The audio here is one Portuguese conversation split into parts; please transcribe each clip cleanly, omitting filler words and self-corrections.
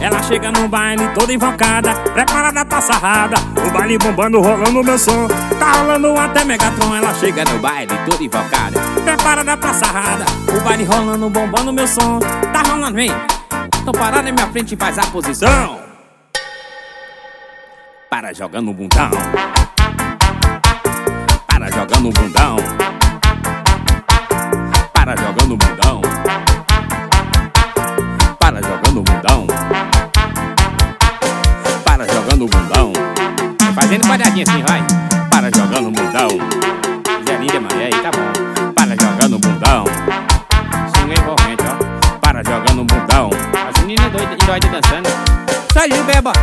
Ela chega no baile toda invocada, preparada pra sarrada. O baile bombando, rolando o meu som, tá rolando até Megatron. Ela chega no baile toda invocada, preparada pra sarrada. O baile rolando, bombando o meu som, tá rolando, vem. Tô parado em minha frente e faz a posição. Para jogando o bundão. Para jogando o bundão. Para jogando o bundão. Para jogando o bundão. Para jogando o bundão. Fazendo quadradinho assim, vai. Para jogando o bundão. Zé linda, mãe, aí, tá bom. Para jogando o bundão. Swing envolvente, ó. Para jogando o bundão. As meninas doidas dançando. Sai de beba.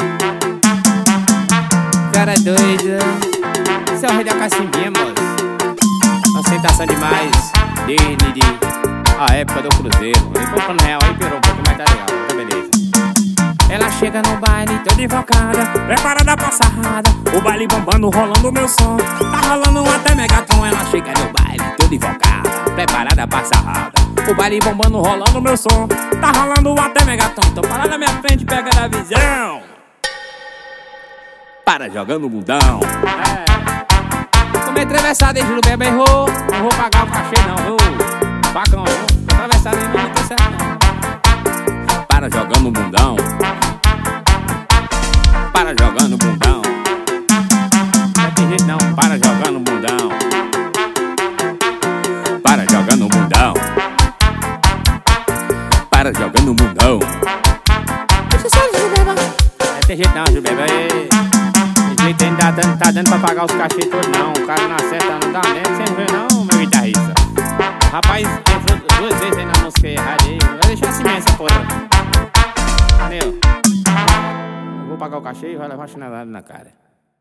Cara doida. Esse é o rei da cacimbinha, moço. Ostentação demais. Desde a época do cruzeiro. Aí foi pro real, aí pirou um pouco, mas tá legal, tá beleza. Ela chega no baile toda invocada, preparada pra sarrada. O baile bombando, rolando o meu som, tá rolando até Megatron. Ela chega no baile toda invocada, preparada pra sarrada. O baile bombando, rolando o meu som, tá rolando até Megatron. Tô parado na minha frente, pega na visão. Para jogando o bundão. Tomei atravessada e juro, beba errou. Não vou pagar o cachê não, viu? Bacão, viu? Atravessada e não tem certo não. Para jogando o bundão. Para jogando o bundão. Não tem jeito não. Para jogando o bundão. Para jogando o bundão. Para jogando o bundão. Deixa só de beba. Não tem jeito não, Jubeba. Jeito ainda tá dando pra pagar os cachês todos não. O cara não acerta, não dá nem. Você não vê não, meu guitarrista. Rapaz, entrou 2 vezes aí na música errada aí. Vai deixar assim mesmo essa porra. Entendeu? Eu vou pagar o cachê e vai levar a chinelada na cara.